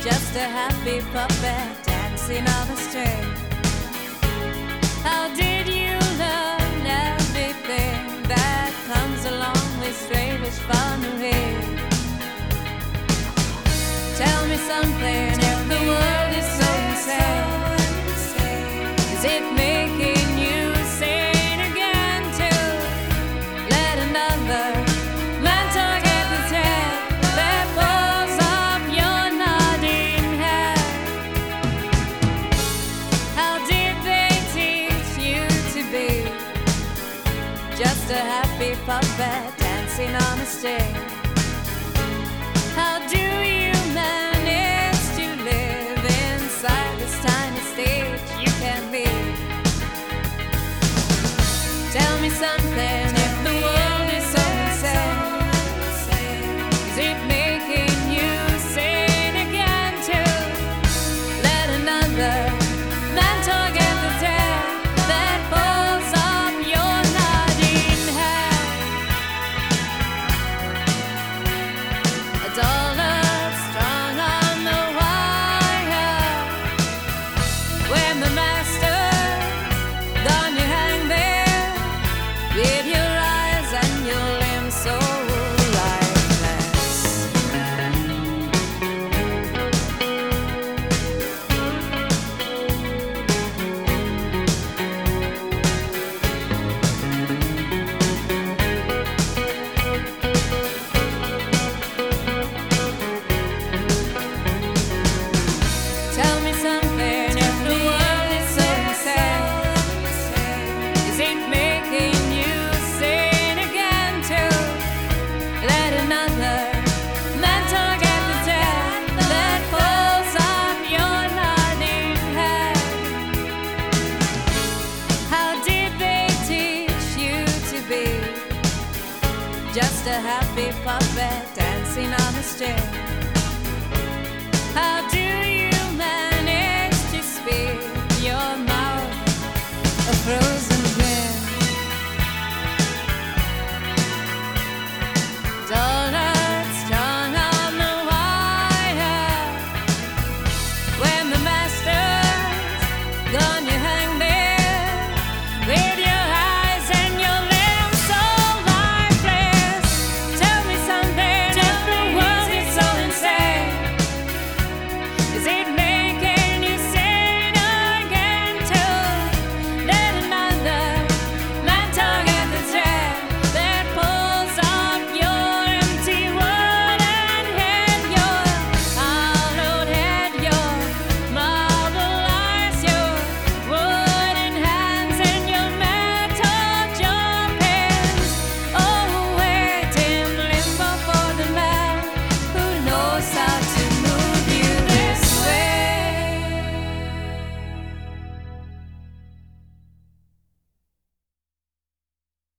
just a happy puppet dancing on a string. How did you learn everything that comes along with slavish funnery? Tell me something, if the world is so insane, is it making you sane again to let another man target the head that falls off your nodding head? How did they teach you to be just a happy puppet dancing on a string? How do you manage to live inside this tiny stage you can be? Tell me something, if the world is so insane, is it making you sane again to let another man target the dead that falls off your nodding head? A dollar strung on the wire, when the master's done you hang there with your eyes and your limbs so lifeless. Tell me something, if the world is so insane, is it making you sane again to let another man target the dead that falls off your nodding head? How did they teach you to be just a happy puppet dancing on a string?